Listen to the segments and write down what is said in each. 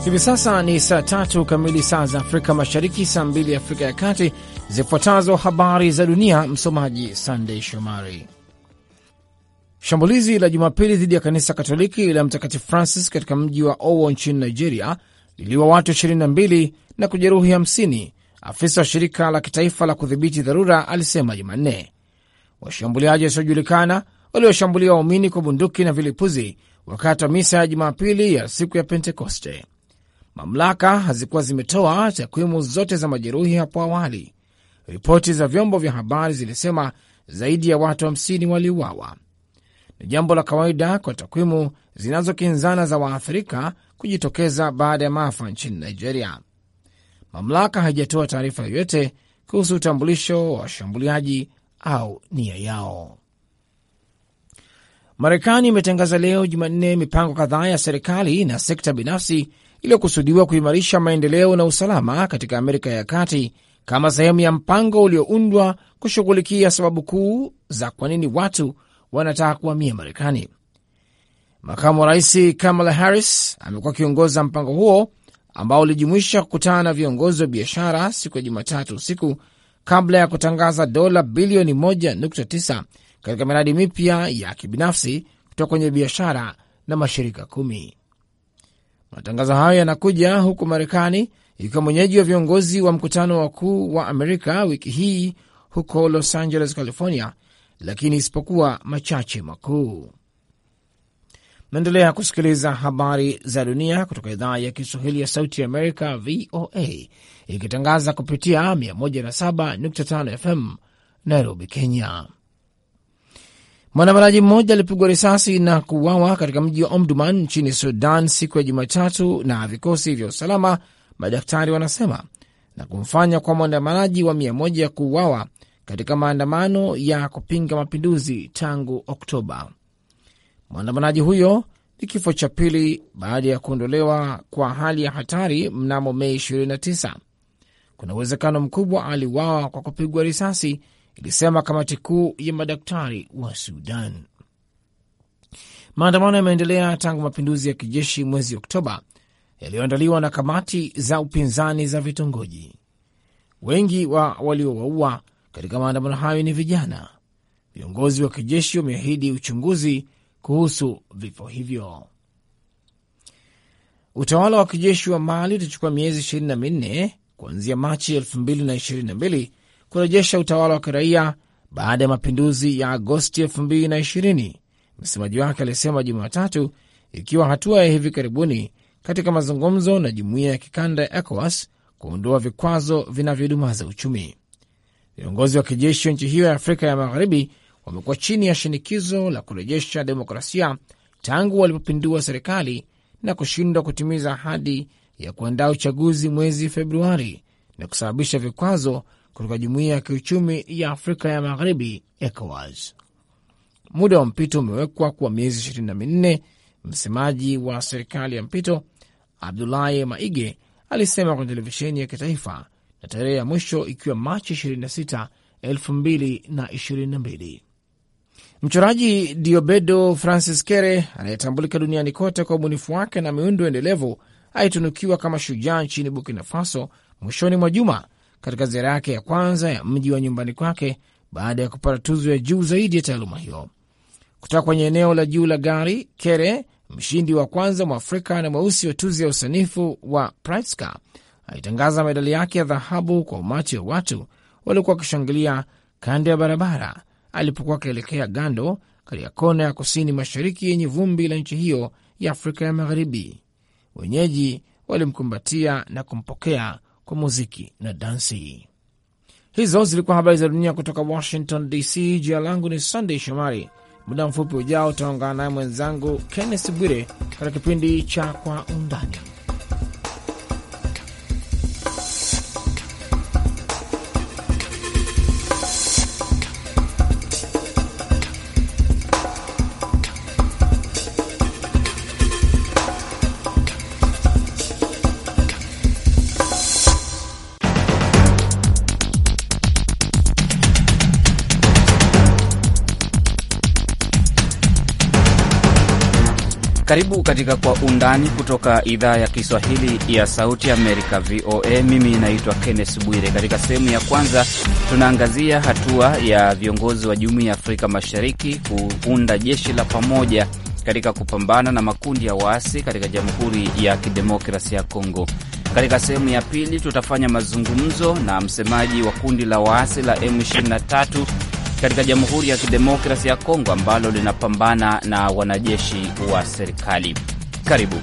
Hivi sasa ni saa 3 kamili saa za Afrika Mashariki, saa 2 Afrika ya Kati. Zifuatazo habari za dunia, msomaji Sunday Shomari. Shambulizi la Jumapili dhidi ya kanisa Katoliki la Mtakatifu Francis katika mji wa Owo nchini Nigeria liliua watu 22 na kujeruhi 50, afisa wa shirika la kitaifa la kudhibiti dharura alisema Jumanne. Washambuliaji wasiojulikana walioshambulia waumini kwa bunduki na vilipuzi wakati wa misa ya Jumapili ya siku ya Pentekoste. Mamlaka hazikuwa zimetoa takwimu zote za majeruhi hapo awali. Ripoti za vyombo vya habari zilisema zaidi ya watu 50 waliuawa. Ni jambo la kawaida kwa takwimu zinazokinzana za waathirika kujitokeza baada ya maafa nchini Nigeria. Mamlaka haijatoa taarifa yoyote kuhusu utambulisho wa washambuliaji au nia yao. Marekani imetangaza leo Jumanne mipango kadhaa ya serikali na sekta binafsi iliyokusudiwa kuimarisha maendeleo na usalama katika Amerika ya Kati kama sehemu ya mpango ulioundwa kushughulikia sababu kuu za kwa nini watu wanataka kuhamia Marekani. Makamu wa rais Kamala Harris amekuwa akiongoza mpango huo ambao ulijumuisha kukutana na viongozi wa biashara siku ya Jumatatu usiku kabla ya kutangaza dola bilioni 1.9 katika miradi mipya ya kibinafsi kutoka kwenye biashara na mashirika 10. Matangazo hayo yanakuja huku Marekani ikiwa mwenyeji wa viongozi wa mkutano wakuu wa Amerika wiki hii huko Los Angeles, California, lakini isipokuwa machache makuu. Naendelea kusikiliza habari za dunia kutoka idhaa ya Kiswahili ya Sauti ya Amerika, VOA, ikitangaza kupitia 107.5 FM Nairobi, Kenya. Mwandamanaji mmoja alipigwa risasi na kuuawa katika mji wa Omdurman nchini Sudan siku ya Jumatatu na vikosi vya usalama, madaktari wanasema, na kumfanya kwa mwandamanaji wa 100 kuuawa katika maandamano ya kupinga mapinduzi tangu Oktoba. Mwandamanaji huyo ni kifo cha pili baada ya kuondolewa kwa hali ya hatari mnamo Mei 29. Kuna uwezekano mkubwa aliuawa kwa kupigwa risasi, ilisema kamati kuu ya madaktari wa Sudan. Maandamano yameendelea tangu mapinduzi ya kijeshi mwezi Oktoba yaliyoandaliwa na kamati za upinzani za vitongoji. Wengi wa waliowaua katika maandamano hayo ni vijana. Viongozi wa kijeshi wameahidi uchunguzi kuhusu vifo hivyo. Utawala wa kijeshi wa Mali utachukua miezi 24 kuanzia Machi 2022 kurejesha utawala wa kiraia baada ya mapinduzi ya Agosti 2020, msemaji wake alisema Jumatatu, ikiwa hatua ya hivi karibuni katika mazungumzo na jumuiya ya kikanda ya ECOWAS kuondoa vikwazo vinavyodumaza uchumi. Viongozi wa kijeshi wa nchi hiyo ya Afrika ya Magharibi wamekuwa chini ya shinikizo la kurejesha demokrasia tangu walipopindua serikali na kushindwa kutimiza ahadi ya kuandaa uchaguzi mwezi Februari na kusababisha vikwazo kutoka jumuiya ya kiuchumi ya Afrika ya Magharibi, ECOWAS. Muda wa mpito umewekwa kuwa miezi 24. Msemaji wa serikali ya mpito Abdoulaye Maige alisema kwenye televisheni ya kitaifa, na tarehe ya mwisho ikiwa Machi 26, 2022. Mchoraji Diobedo Francis Kere anayetambulika duniani kote kwa ubunifu wake na miundo endelevu alitunukiwa kama shujaa nchini Burkina Faso mwishoni mwa juma katika ziara yake ya kwanza ya mji wa nyumbani kwake baada ya kupata tuzo ya juu zaidi ya taaluma hiyo. Kutoka kwenye eneo la juu la gari, Kere, mshindi wa kwanza Mwafrika na mweusi wa tuzo ya usanifu wa Pritzker, alitangaza medali yake ya dhahabu kwa umati wa watu waliokuwa wakishangilia kando ya barabara alipokuwa akielekea Gando katika kona ya kusini mashariki yenye vumbi la nchi hiyo ya Afrika ya Magharibi. Wenyeji walimkumbatia na kumpokea kwa muziki na dansi. Hizo zilikuwa habari za dunia kutoka Washington DC. Jina langu ni Sunday Shomari. Muda mfupi ujao utaungana naye mwenzangu Kenneth Bwire katika kipindi cha Kwa Undani. Karibu katika Kwa Undani kutoka idhaa ya Kiswahili ya Sauti Amerika, VOA. Mimi naitwa Kenneth Bwire. Katika sehemu ya kwanza tunaangazia hatua ya viongozi wa Jumuiya ya Afrika Mashariki kuunda jeshi la pamoja katika kupambana na makundi ya waasi katika Jamhuri ya Kidemokrasia ya Kongo. Katika sehemu ya pili tutafanya mazungumzo na msemaji wa kundi la waasi la M23 katika Jamhuri ya Kidemokrasia ya Kongo ambalo linapambana na wanajeshi wa serikali. Karibu.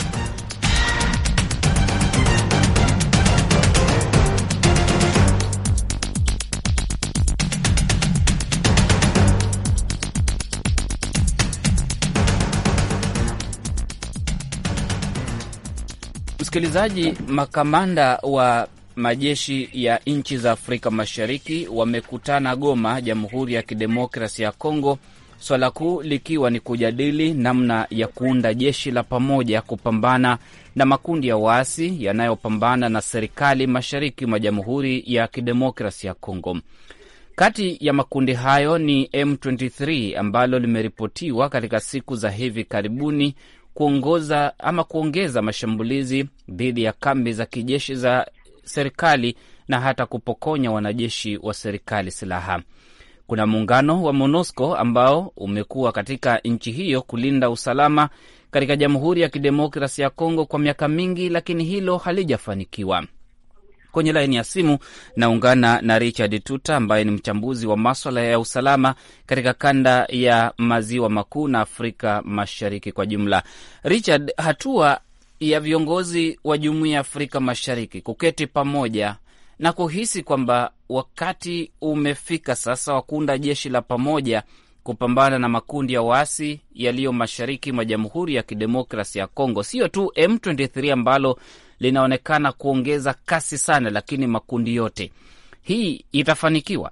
Msikilizaji, makamanda wa majeshi ya nchi za Afrika Mashariki wamekutana Goma, Jamhuri ya Kidemokrasia ya Kongo, swala kuu likiwa ni kujadili namna ya kuunda jeshi la pamoja kupambana na makundi ya waasi yanayopambana na serikali mashariki mwa Jamhuri ya Kidemokrasia ya Kongo. Kati ya makundi hayo ni M23 ambalo limeripotiwa katika siku za hivi karibuni kuongeza mashambulizi dhidi ya kambi za kijeshi za serikali na hata kupokonya wanajeshi wa serikali silaha. Kuna muungano wa MONUSCO ambao umekuwa katika nchi hiyo kulinda usalama katika Jamhuri ya Kidemokrasia ya Kongo kwa miaka mingi, lakini hilo halijafanikiwa. Kwenye laini ya simu naungana na Richard Tuta ambaye ni mchambuzi wa masuala ya usalama katika kanda ya Maziwa Makuu na Afrika Mashariki kwa jumla. Richard, hatua ya viongozi wa Jumuiya ya Afrika Mashariki kuketi pamoja na kuhisi kwamba wakati umefika sasa wa kuunda jeshi la pamoja kupambana na makundi ya waasi yaliyo mashariki mwa Jamhuri ya Kidemokrasia ya Kongo, sio tu M23 ambalo linaonekana kuongeza kasi sana, lakini makundi yote, hii itafanikiwa?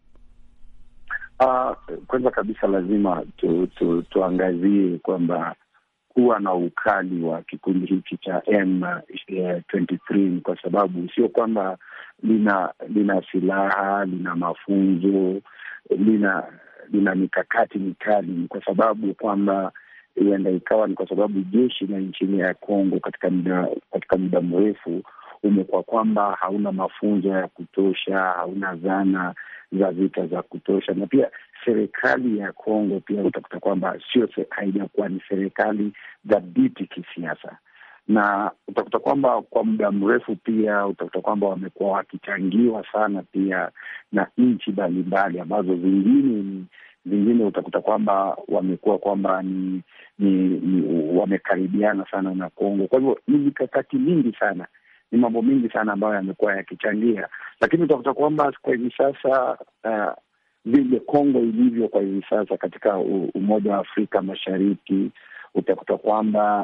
Kwanza kabisa lazima tuangazie kwamba kuwa na ukali wa kikundi hiki cha M23 kwa sababu sio kwamba lina silaha, lina mafunzo, lina mikakati mikali, kwa sababu kwamba huenda ikawa ni kwa sababu jeshi la nchini ya Kongo katika muda mrefu umekuwa kwamba hauna mafunzo ya kutosha, hauna zana za vita za kutosha, na pia serikali ya Kongo pia utakuta kwamba haijakuwa ni serikali dhabiti kisiasa, na utakuta kwamba kwa muda mrefu pia utakuta kwamba wamekuwa wakichangiwa sana pia na nchi mbalimbali ambazo zingine utakuta kwamba wamekuwa kwamba ni wamekaribiana sana na Kongo. Kwa hivyo ni mikakati mingi sana, ni mambo mingi sana ambayo yamekuwa yakichangia, lakini utakuta kwamba kwa hivi sasa vile Kongo ilivyo kwa hivi sasa katika Umoja wa Afrika Mashariki, utakuta kwamba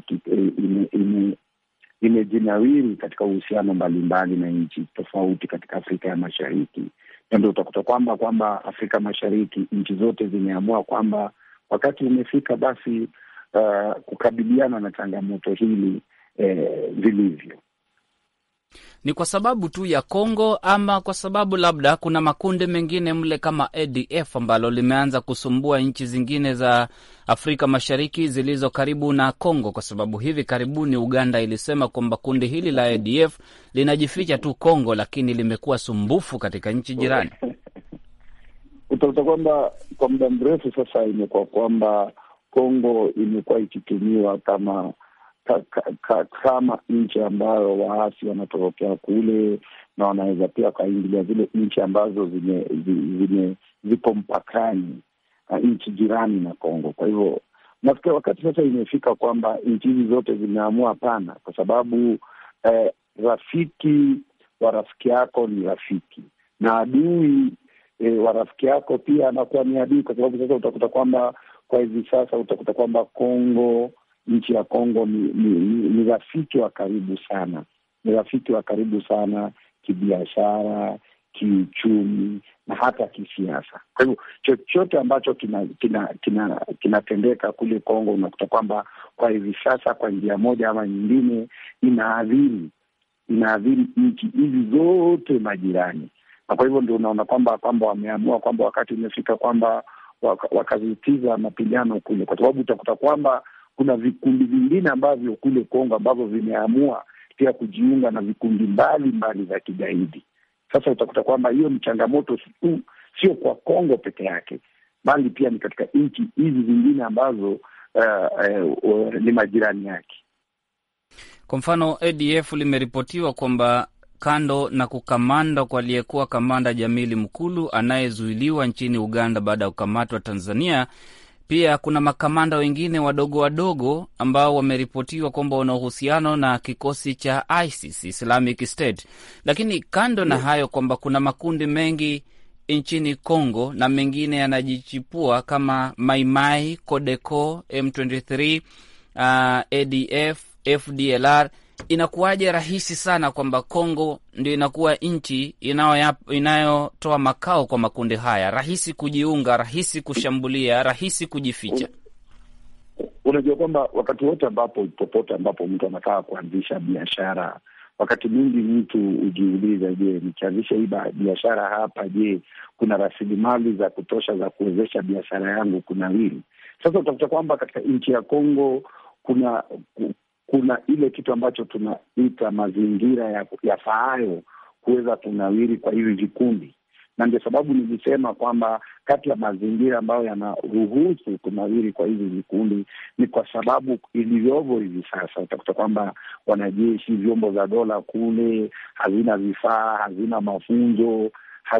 imejinawiri katika uhusiano mbalimbali na nchi tofauti katika Afrika ya Mashariki. Ndio utakuta kwamba Afrika Mashariki nchi zote zimeamua kwamba wakati umefika basi kukabiliana na changamoto hili vilivyo. Ni kwa sababu tu ya Kongo ama kwa sababu labda kuna makundi mengine mle kama ADF ambalo limeanza kusumbua nchi zingine za Afrika Mashariki zilizo karibu na Kongo? Kwa sababu hivi karibuni Uganda ilisema kwamba kundi hili la ADF linajificha tu Kongo, lakini limekuwa sumbufu katika nchi jirani. Utakuta kwamba kwa muda mrefu sasa imekuwa kwamba Kongo imekuwa ikitumiwa kama nchi ambayo waasi wanatorokea kule, na wanaweza pia kaingilia zile nchi ambazo ziko mpakani, nchi jirani na Kongo. Kwa hivyo nafikiri wakati sasa imefika kwamba nchi hizi zote zimeamua hapana, kwa sababu rafiki wa rafiki yako ni rafiki, na adui wa rafiki yako pia anakuwa ni adui, kwa sababu sasa utakuta kwamba kwa hivi sasa utakuta kwamba nchi ya Kongo ni rafiki wa karibu sana, ni rafiki wa karibu sana kibiashara, kiuchumi na hata kisiasa. Kwa hivyo chochote ambacho kinatendeka kule Kongo unakuta kwamba kwa hivi sasa kwa njia moja ama nyingine inaadhiri nchi hizi zote majirani, na kwa hivyo ndio unaona kwamba wameamua kwamba wakati umefika kwamba wakazitiza mapigano kule, kwa sababu utakuta kwamba kuna vikundi vingine ambavyo kule Kongo ambavyo vimeamua pia kujiunga na vikundi mbali za kigaidi. Sasa utakuta kwamba hiyo ni changamoto sio kwa Kongo peke yake, bali pia ni katika nchi hizi zingine ambazo ni majirani yake. Kwa mfano, ADF limeripotiwa kwamba kando na kukamanda kwa aliyekuwa kamanda Jamili Mkulu anayezuiliwa nchini Uganda baada ya kukamatwa Tanzania, pia kuna makamanda wengine wadogo ambao wameripotiwa kwamba wana uhusiano na kikosi cha ISIS, Islamic State. Lakini kando na hayo kwamba kuna makundi mengi nchini Kongo na mengine yanajichipua kama Maimai, Codeco, M23, ADF, FDLR. Inakuwaje rahisi sana kwamba Kongo ndio inakuwa nchi inayotoa makao kwa makundi haya, rahisi kujiunga, rahisi kushambulia, rahisi kujificha? Unajua kwamba wakati wote popote ambapo mtu anataka kuanzisha biashara, wakati mwingi mtu hujiuliza, je, nikianzisha hii biashara hapa, je, kuna rasilimali za kutosha za kuwezesha biashara yangu kunawiri? Sasa utakuta kwamba katika nchi ya Kongo kuna ile kitu ambacho tunaita mazingira yafaayo kuweza kunawiri kwa hivi vikundi, na ndio sababu nilisema kwamba kati ya mazingira ambayo yanaruhusu kunawiri kwa hivi vikundi ni kwa sababu ilivyovo hivi sasa. Utakuta kwamba wanajeshi, vyombo za dola kule hazina vifaa, hazina mafunzo,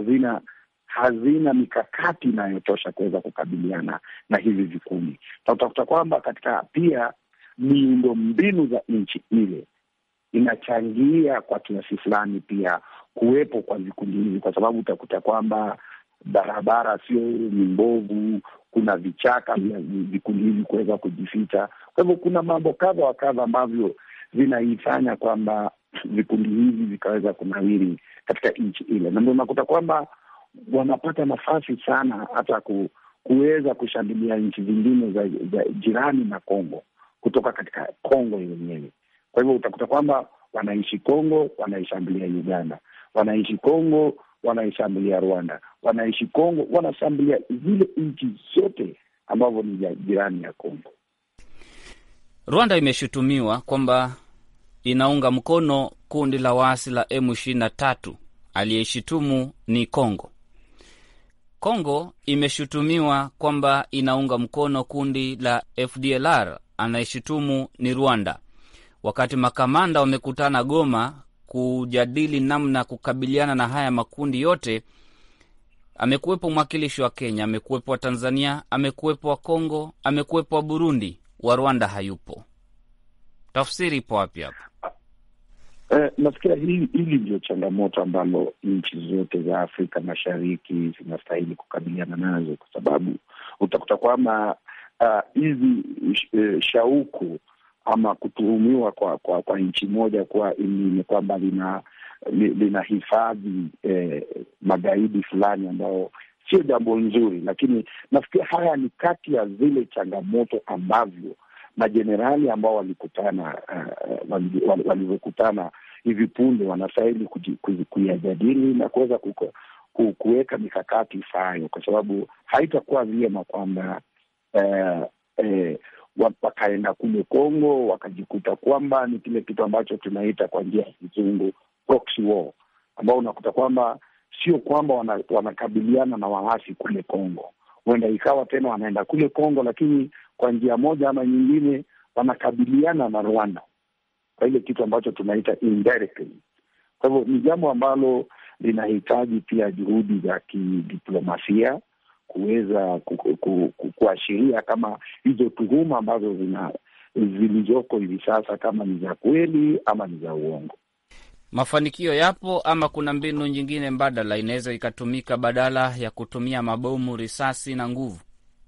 hazina mikakati inayotosha kuweza kukabiliana na hivi vikundi, na utakuta kwamba katika pia miundo mbinu za nchi ile inachangia kwa kiasi fulani pia kuwepo kwa vikundi hivi, kwa sababu utakuta kwamba barabara sio ni mbovu, kuna vichaka vya vikundi hivi kuweza kujificha. Kwa hivyo kuna mambo kadha wa kadha ambavyo vinaifanya kwamba vikundi hivi vikaweza kunawiri katika nchi ile, na ndio unakuta kwamba wanapata nafasi sana hata kuweza kushambulia nchi zingine za jirani na Kongo kutoka katika Kongo yenyewe. Kwa hivyo utakuta kwamba wanaishi Kongo wanaishambulia Uganda, wanaishi Kongo wanaishambulia Rwanda, wanaishi Kongo wanashambulia zile nchi zote ambavyo ni jirani ya Kongo. Rwanda imeshutumiwa kwamba inaunga mkono kundi la waasi la M23, aliyeshutumu ni Kongo. Kongo imeshutumiwa kwamba inaunga mkono kundi la FDLR, anayeshutumu ni Rwanda. Wakati makamanda wamekutana Goma kujadili namna kukabiliana na haya makundi yote, amekuwepo mwakilishi wa Kenya, amekuwepo wa Tanzania, amekuwepo wa Kongo, amekuwepo wa Burundi, wa Rwanda hayupo. Tafsiri ipo wapi hapa? Nafikiri hili ndio changamoto ambalo nchi zote za Afrika Mashariki zinastahili kukabiliana nazo, kwa sababu utakuta kwamba hizi shauku ama kutuhumiwa kwa nchi moja kwa ni kwamba lina hifadhi magaidi fulani ambao sio jambo nzuri, lakini nafikiri haya ni kati ya zile changamoto ambavyo majenerali ambao walivyokutana hivi punde wanastahili kuyajadili na kuweza kuweka mikakati ifaayo, kwa sababu haitakuwa vyema kwamba wakaenda kule Kongo wakajikuta kwamba ni kile kitu ambacho tunaita kwa njia ya kizungu proxy war, ambao unakuta kwamba sio kwamba wanakabiliana na waasi kule Kongo. Huenda ikawa tena wanaenda kule Kongo, lakini kwa njia moja ama nyingine wanakabiliana na Rwanda kwa ile kitu ambacho tunaita indirectly. Kwa hivyo ni jambo ambalo linahitaji pia juhudi za kidiplomasia kuweza kuashiria kama hizo tuhuma ambazo zilizoko hivi sasa kama ni za kweli ama ni za uongo. Mafanikio yapo ama kuna mbinu nyingine mbadala inaweza ikatumika badala ya kutumia mabomu, risasi na nguvu?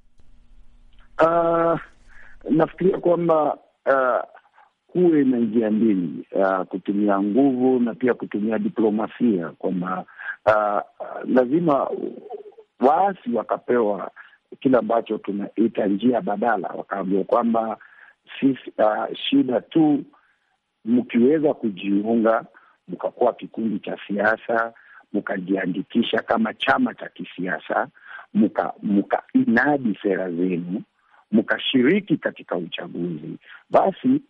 Nafikiria kwamba kuwe na njia mbili, kutumia nguvu na pia kutumia diplomasia, kwamba lazima waasi wakapewa kile ambacho tunaita njia badala, wakaambiwa kwamba sisi shida tu mkiweza kujiunga, mkakuwa kikundi cha siasa, mkajiandikisha kama chama cha kisiasa, mkainadi sera zenu, mkashiriki katika uchaguzi, basi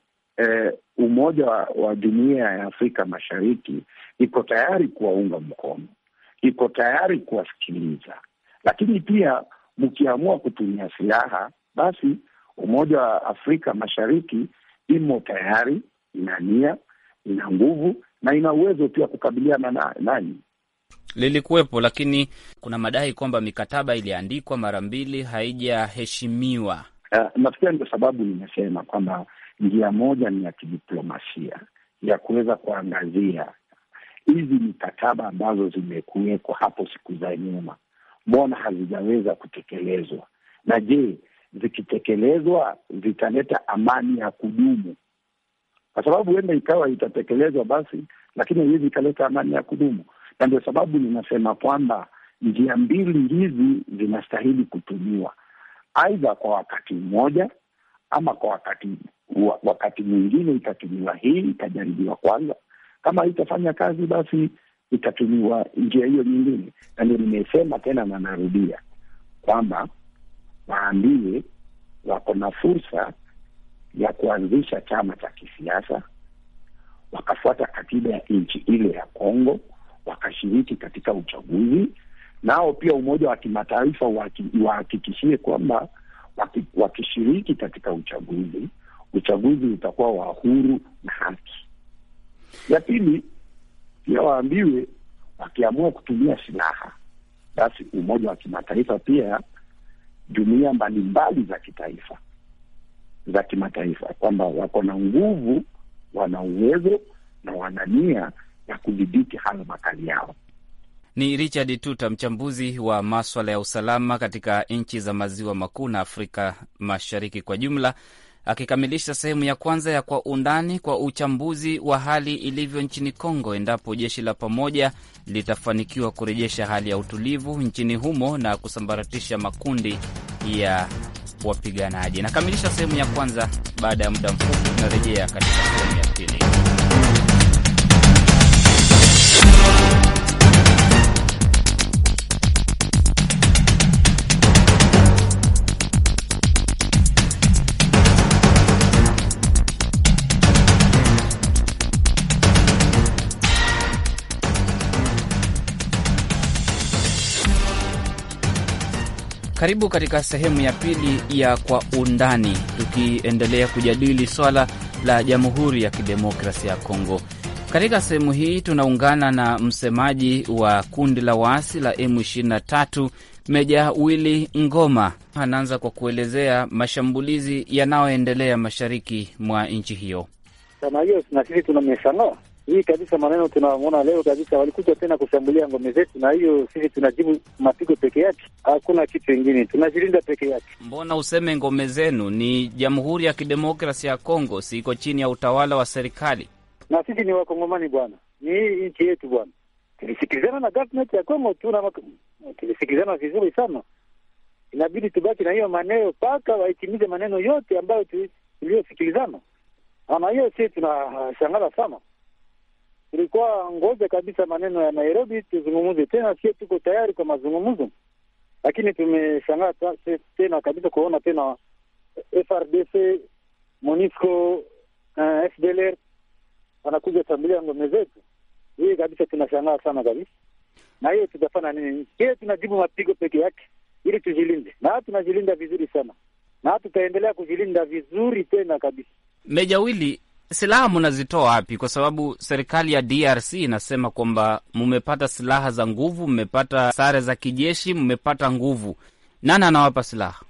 Umoja wa Jumuiya ya Afrika Mashariki iko tayari kuwaunga mkono, iko tayari kuwasikiliza. Lakini pia mkiamua kutumia silaha, basi Umoja wa Afrika Mashariki imo tayari, ina nia, ina nguvu na ina uwezo pia kukabiliana nanyi. Lilikuwepo, lakini kuna madai kwamba mikataba iliandikwa mara 2 haijaheshimiwa. Nafikiri ndio sababu nimesema kwamba njia moja ni ya kidiplomasia ya kuweza kuangazia hizi mikataba ambazo zimekuwekwa hapo siku za nyuma, mbona hazijaweza kutekelezwa, na je, zikitekelezwa zitaleta amani ya kudumu? Kwa sababu huenda ikawa itatekelezwa basi, lakini hizi ikaleta amani ya kudumu. Na ndio sababu ninasema kwamba njia mbili hizi zinastahili kutumiwa, aidha kwa wakati mmoja ama kwa wakati mwingine itatumiwa hii, itajaribiwa kwanza. Kama itafanya kazi, basi itatumiwa njia hiyo nyingine. Na ndio nimesema tena na narudia kwamba waambiwe wako na fursa ya kuanzisha chama cha kisiasa, wakafuata katiba ya nchi ile ya Kongo, wakashiriki katika uchaguzi. Nao pia Umoja wa Kimataifa wahakikishie kwamba wakishiriki katika uchaguzi utakuwa wa huru na haki. Ya pili, pia waambiwe wakiamua kutumia silaha, basi Umoja wa Kimataifa pia, jumuiya mbalimbali za kitaifa, za kimataifa, kwamba wako na nguvu, wana uwezo na wana nia ya kudhibiti hayo makali yao. Ni Richard Tuta, mchambuzi wa maswala ya usalama katika nchi za maziwa makuu na Afrika Mashariki kwa jumla, akikamilisha sehemu ya kwanza ya Kwa Undani kwa uchambuzi wa hali ilivyo nchini Kongo endapo jeshi la pamoja litafanikiwa kurejesha hali ya utulivu nchini humo na kusambaratisha makundi ya wapiganaji. Nakamilisha sehemu ya kwanza. Baada ya muda mfupi tunarejea katika sehemu ya pili. Karibu katika sehemu ya pili ya Kwa Undani, tukiendelea kujadili swala la Jamhuri ya Kidemokrasia ya Kongo. Katika sehemu hii tunaungana na msemaji wa kundi la waasi la M23, Meja Willy Ngoma. Anaanza kwa kuelezea mashambulizi yanayoendelea mashariki mwa nchi hiyo. Kama hiyo na sisi tunameshana hii kabisa, maneno tunaona leo kabisa walikuja tena kushambulia ngome zetu, na hiyo sisi tunajibu mapigo peke yake, hakuna kitu kingine, tunajilinda peke yake. Mbona useme ngome zenu? Ni Jamhuri ya Kidemokrasia ya Kongo, siko chini ya utawala wa serikali. Na sisi ni wakongomani bwana, ni hii nchi yetu bwana. Tulisikilizana na government ya Kongo, tulisikilizana vizuri sana. Inabidi tubaki na hiyo maneno paka waitimize maneno yote ambayo tuliyosikilizana. Na hiyo sisi tunashangaza sana. Tulikuwa ngoja kabisa maneno ya Nairobi tuzungumuze tena, sisi tuko tayari kwa mazungumzo. Lakini tumeshangaa tena kabisa kuona tena FRDC, MONUSCO, FDLR wanakuja kushambulia ngome zetu. Hii kabisa tunashangaa sana kabisa. Na hiyo tutafanya nini? Hiyo tunajibu mapigo peke yake ili tujilinde. Na tunajilinda vizuri sana. Na tutaendelea kujilinda vizuri tena kabisa. Meja Willy, silaha mnazitoa wapi? Kwa sababu serikali ya DRC inasema kwamba mmepata silaha za nguvu, mmepata sare za kijeshi, mmepata nguvu. Nani anawapa silaha?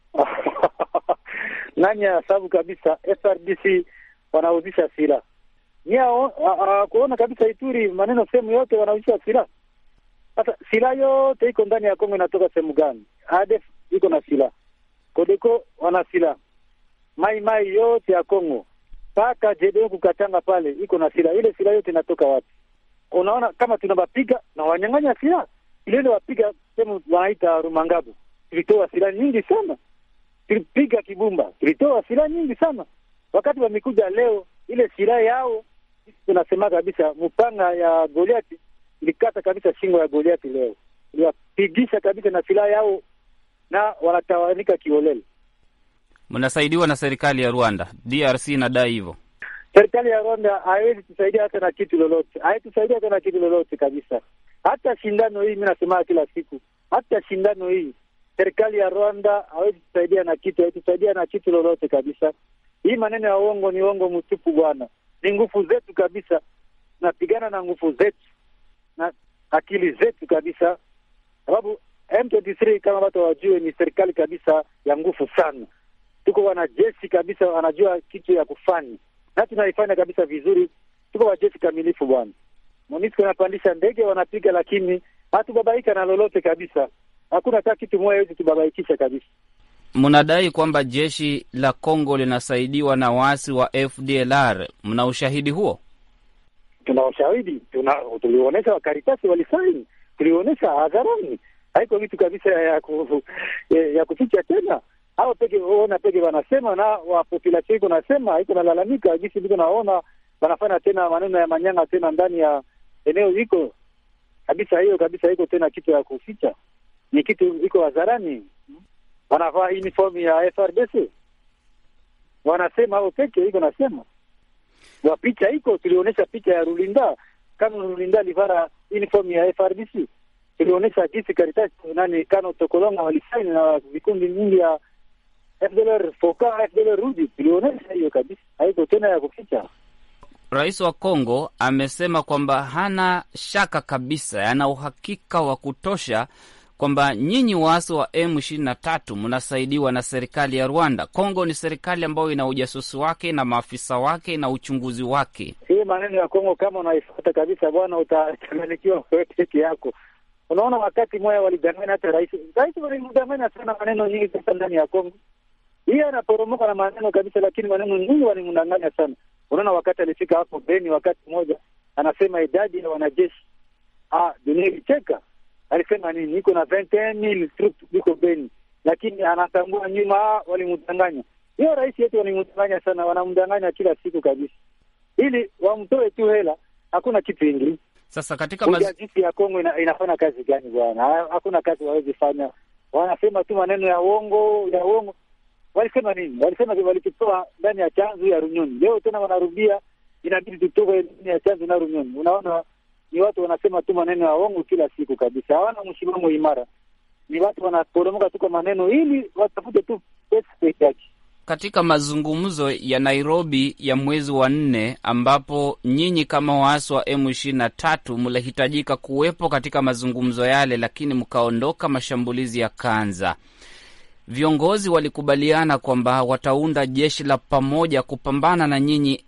Nani sababu kabisa FRDC wanauzisha silaha. Kuona kabisa Ituri maneno sehemu yote wanauzisha silaha. Sasa silaha yote iko ndani ya Kongo inatoka sehemu gani? ADF iko na silaha. Kodeko wana silaha. Mai yote ya Kongo paka JDO kukatanga pale iko na silaha. Ile silaha yote inatoka wapi? Unaona kama tunabapiga na wanyang'anya silaha. Ile wapiga sehemu wanaita Rumangabo. Tulitoa silaha nyingi sana. Tulipiga Kibumba. Tulitoa silaha nyingi sana. Wakati wamekuja leo ile silaha yao tunasema kabisa mpanga ya Goliath ilikata kabisa shingo ya Goliath leo. Iliwapigisha kabisa na silaha yao na wanatawanika kiolele. Mnasaidiwa na serikali ya Rwanda. DRC inadai hivyo. Serikali ya Rwanda haiwezi tusaidia hata na kitu lolote. Haitusaidia hata na kitu lolote kabisa. Hata shindano hii mimi nasema kila siku. Hata shindano hii serikali ya Rwanda haiwezi tusaidia na kitu, haitusaidia na kitu lolote kabisa. Hii maneno ya uongo ni uongo mtupu bwana. Ni nguvu zetu kabisa. Tunapigana na nguvu zetu na akili zetu kabisa. Sababu M23 kama watu wajue ni serikali kabisa ya nguvu sana. Tuko wanajeshi kabisa wanajua kitu ya kufanya. Na tunaifanya kabisa vizuri. Tuko wajeshi kamilifu bwana. MONUSCO wanapandisha ndege wanapiga, lakini hatubabaika na lolote kabisa. Hakuna hata kitu moja hizi tubabaikisha kabisa. Mnadai kwamba jeshi la Kongo linasaidiwa na waasi wa FDLR. Mna ushahidi huo? Tuna ushahidi. Tulionyesha wakaritasi walisaini. Tulionyesha hadharani. Haiko vitu kabisa ya kuficha tena. Hao peke wanasema na wa population iko nasema, haiko nalalamika jinsi biko naona wanafanya tena maneno ya manyanga tena ndani ya eneo iko kabisa. Hiyo kabisa iko tena kitu ya kuficha. Ni kitu iko hadharani. Wanavaa uniform ya FRDC. Wanasema hao peke iko nasema. Wa picha iko tulionyesha picha ya Rulinda. Kama Rulinda livara uniform ya FRDC. Tulionyesha jinsi Karitasi nani Kano Tokolonga walisaini na vikundi nyingi ya FDLR Foka, FDLR Rudi. Tulionyesha hiyo kabisa. Haiko tena ya kuficha. Rais wa Kongo amesema kwamba hana shaka kabisa, ana uhakika wa kutosha kwamba nyinyi waasi wa M23 mnasaidiwa na serikali ya Rwanda. Kongo ni serikali ambayo ina ujasusi wake na maafisa wake na uchunguzi wake. Hii maneno ya Kongo kama unaifuata kabisa bwana, utachanganyikiwa wewe peke yako. Unaona wakati mmoja walidanganya hata rais walimdanganya sana maneno nyingi sasa ndani ya Kongo. Yeye anaporomoka na maneno kabisa, lakini maneno nyingi walimdanganya sana. Unaona wakati alifika hapo Beni wakati mmoja anasema idadi ya wanajeshi dunia ilicheka. Alisema nini? Niko na 21,000 troops niko Beni, lakini anatambua nyuma walimdanganya. Hiyo rais yetu walimdanganya sana, wanamdanganya kila siku kabisa. Ili wamtoe tu hela, hakuna kitu kingine. Sasa katika jeshi ya Kongo inafanya kazi gani bwana? Hakuna kazi wawezi fanya. Wanasema tu maneno ya uongo, ya uongo. Walisema nini? Walisema walitutoa ndani ya chanzo ya Runyoni. Leo tena wanarudia inabidi tutoke ndani ya chanzo na Runyoni. Unaona ni watu wanasema tu maneno ya uongo kila siku kabisa. Hawana msimamo imara. Ni watu wanaporomoka tu kwa maneno ili watafute tu pesa peke yake. Katika mazungumzo ya Nairobi ya mwezi wa 4 ambapo nyinyi kama waasi wa M23 mlihitajika kuwepo katika mazungumzo yale, lakini mkaondoka, mashambulizi yakaanza. Viongozi walikubaliana kwamba wataunda jeshi la pamoja kupambana na nyinyi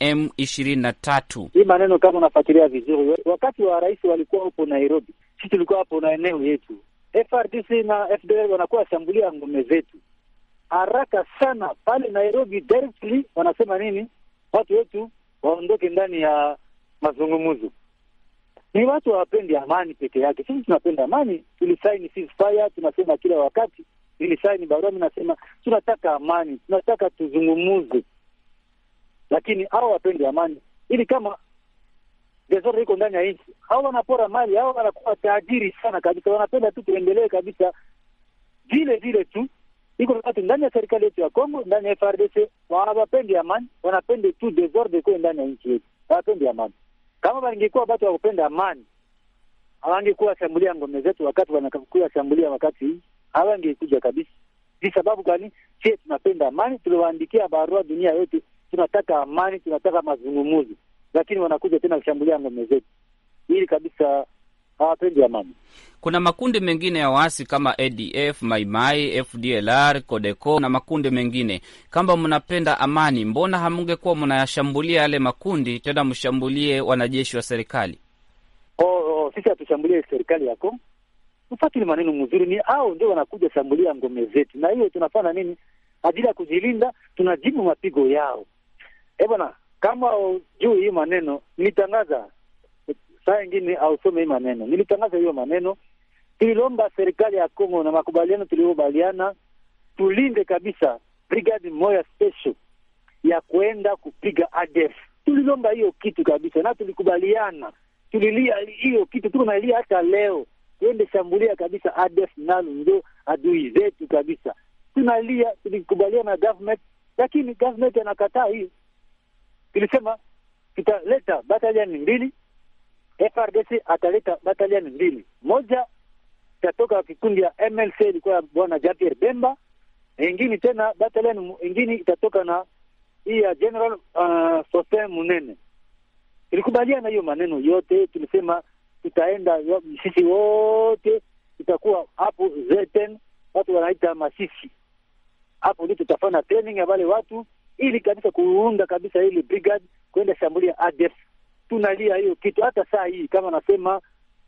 M23. Hii maneno kama unafuatilia vizuri, wakati wa rais walikuwa hapo Nairobi, sisi tulikuwa hapo na eneo yetu. FRDC na FDL wanakuwa shambulia ngome zetu haraka sana pale Nairobi. Directly wanasema nini? Watu wetu waondoke ndani ya mazungumzo. Ni watu hawapendi amani peke yake. Sisi tunapenda amani. Tulisaini ceasefire, tunasema kila wakati. Tulisaini barua, nasema tunataka amani, tunataka tuzungumuze. Lakini hao hawapendi amani. Ili kama desordre iko ndani ya nchi, hao wanapora mali, hao wanakuwa tajiri sana kabisa. Wanapenda tu tuendelee kabisa vile tu. Iko watu ndani ya serikali yetu ya Kongo, ndani ya FARDC, hawapendi amani, wanapenda tu desordre kwa ndani ya nchi yetu. Hawapendi amani. Kama wangekuwa watu wakupenda amani, hawangekuwa shambulia ngome zetu wakati wanakuwa shambulia wakati hii. Hawangekuja kabisa. Ni sababu gani? Sisi tunapenda amani, tuliwaandikia barua dunia yote, tunataka amani, tunataka mazungumzo. Lakini wanakuja tena kushambulia ngome zetu. Hili kabisa hawapendi amani. Kuna makundi mengine ya waasi kama ADF, Maimai, FDLR, Codeco na makundi mengine. Kama mnapenda amani, mbona hamungekuwa mnayashambulia yale makundi, tena mshambulie wanajeshi wa serikali? Sisi hatushambulie serikali yako. Ufatili maneno mzuri, ni hao ndio wanakuja shambulia ngome zetu. Na hiyo tunafanya nini? Ajili ya kujilinda, tunajibu mapigo yao. Bwana, kama juu hii maneno nilitangaza saa nyingine au some hii maneno. Nilitangaza hiyo maneno. Tuliomba serikali ya Kongo na makubaliano tuliobaliana tulinde kabisa brigade moja special ya kuenda kupiga ADF. Tuliomba hiyo kitu kabisa na tulikubaliana. Tulilia hiyo kitu, tunalia hata leo. Tuende shambulia kabisa ADF, nalo ndio adui zetu kabisa. tunalia, tulikubaliana na government, lakini government anakataa hiyo. Tulisema tutaleta batalioni 2, FRDC ataleta batalioni 2. Moja itatoka kikundi ya MLC ilikuwa bwana Jean-Pierre Bemba, ingine tena batalioni ingine itatoka na hii ya General Faustin Munene. Tulikubaliana hiyo maneno yote, tulisema tutaenda sisi wote, tutakuwa hapo Zeten, watu wanaita Masisi. Hapo ndio tutafanya training ya wale watu ili kabisa kuunda kabisa ile brigade kwenda shambulia ADF. Tunalia hiyo kitu hata saa hii, kama nasema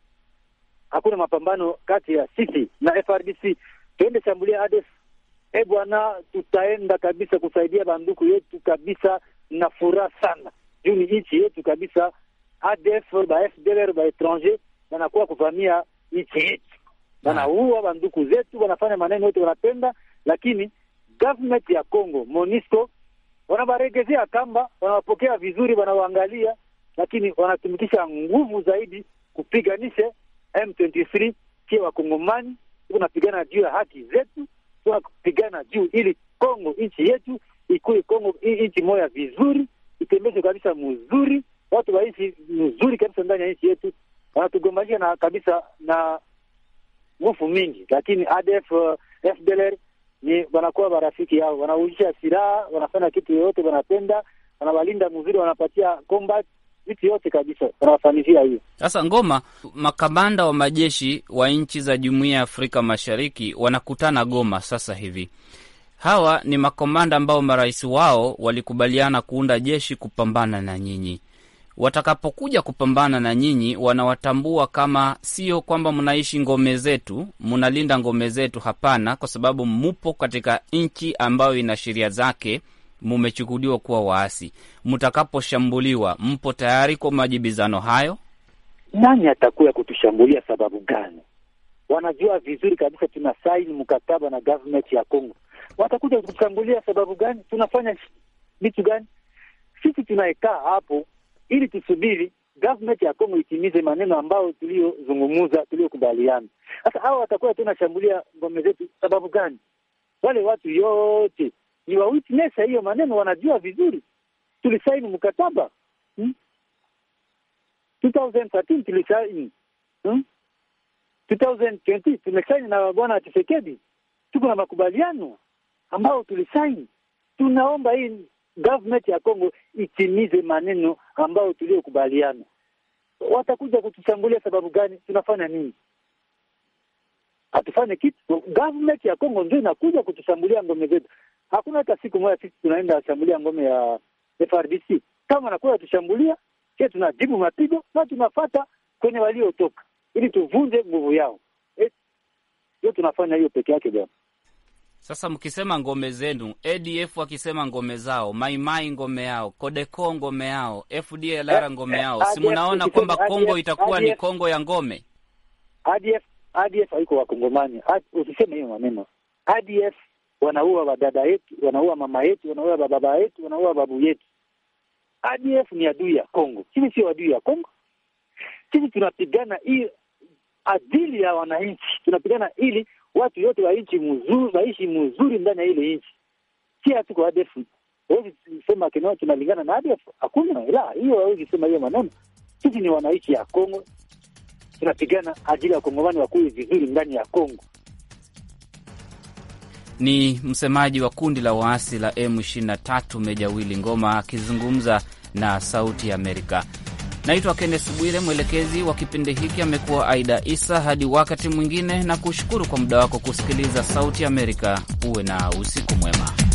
hakuna mapambano kati ya sisi na FRDC, tuende shambulia ADF. Bwana, tutaenda kabisa kusaidia banduku yetu kabisa na furaha sana. Juu ni nchi yetu kabisa. ADF ba FDLR ba étranger wanakuwa kuvamia nchi yetu. Wanaua banduku zetu, wanafanya maneno yote wanapenda, lakini government ya Kongo, MONUSCO, wanabaregezea kamba, wanawapokea vizuri, wanawaangalia, lakini wanatumikisha nguvu zaidi kupiganisha M23 kwa Wakongomani. Tunapigana juu ya haki zetu, tunapigana juu ili Kongo nchi yetu ikuwe Kongo nchi moja vizuri, itembezwe kabisa mzuri, watu waishi mzuri kabisa ndani ya nchi yetu. Wanatugombania na kabisa na nguvu mingi, lakini ADF FDLR ni wanakuwa marafiki yao, wanaujisha silaha, wanafanya kitu yote wanapenda, wanawalinda mzuri, wanapatia combat vitu yote kabisa, wanafanisia hiyo. Sasa Ngoma, makamanda wa majeshi wa nchi za Jumuiya ya Afrika Mashariki wanakutana Goma sasa hivi. Hawa ni makomanda ambao marais wao walikubaliana kuunda jeshi kupambana na nyinyi. Watakapokuja kupambana na nyinyi, wanawatambua kama sio kwamba mnaishi ngome zetu, mnalinda ngome zetu. Hapana, kwa sababu mupo katika nchi ambayo ina sheria zake, mumechukuliwa kuwa waasi. Mtakaposhambuliwa, mpo tayari kwa majibizano hayo? Nani atakuya kutushambulia sababu gani? Wanajua vizuri kabisa tuna saini mkataba na government ya Kongo. Watakuja kutushambulia sababu gani? Tunafanya vitu gani? Sisi tunaekaa hapo ili tusubiri government ya Kongo itimize maneno ambayo tuliyozungumza, tuliyokubaliana. Sasa hao watakuwa tunashambulia ngome zetu sababu gani? Wale watu yote ni wa witness hiyo maneno, wanajua vizuri. Tulisaini mkataba 2013 tulisaini 2020 tumesaini na bwana Tshisekedi. Tuko na makubaliano ambao tulisaini. Tunaomba hii government ya Kongo itimize maneno ambao tuliyokubaliana. Watakuja kutushambulia sababu gani? Tunafanya nini? Hatufanye kitu. Government ya Kongo ndio inakuja kutushambulia ngome zetu. Hakuna hata siku moja sisi tunaenda kushambulia ngome ya FRDC. Kama nakuwa tushambulia, sisi tunajibu mapigo na tunafuata kwenye waliotoka ili tuvunje nguvu yao. Hiyo tunafanya hiyo peke yake bwana. Sasa mkisema ngome zenu, ADF wakisema ngome zao, Maimai ngome yao, Kodeko ngome yao, FDLR ngome yao, si mnaona kwamba Kongo itakuwa ni Kongo ya ngome? ADF haiko wakongomani. Usiseme hiyo maneno. ADF wanaua wadada yetu, wanaua mama yetu, wanaua baba yetu, wanaua babu yetu. ADF ni adui ya Kongo. Sisi sio adui ya Kongo. Sisi tunapigana ili adili ya wananchi. Tunapigana ili watu yote waishi mzuri ndani ya ile nchi. Si hatuko ADF. Wewe sema kinao tunalingana na ADF? Hakuna. Ila hiyo wewe sema hiyo maneno. Sisi ni wananchi ya Kongo. Tunapigana ajili ya Kongomani wakuwe vizuri ndani ya Kongo. Ni msemaji wa kundi la waasi la M23 Meja Willy Ngoma akizungumza na Sauti ya Amerika. Naitwa Kenneth Bwire, mwelekezi wa kipindi hiki amekuwa Aida Isa. Hadi wakati mwingine, na kushukuru kwa muda wako kusikiliza Sauti ya Amerika. Uwe na usiku mwema.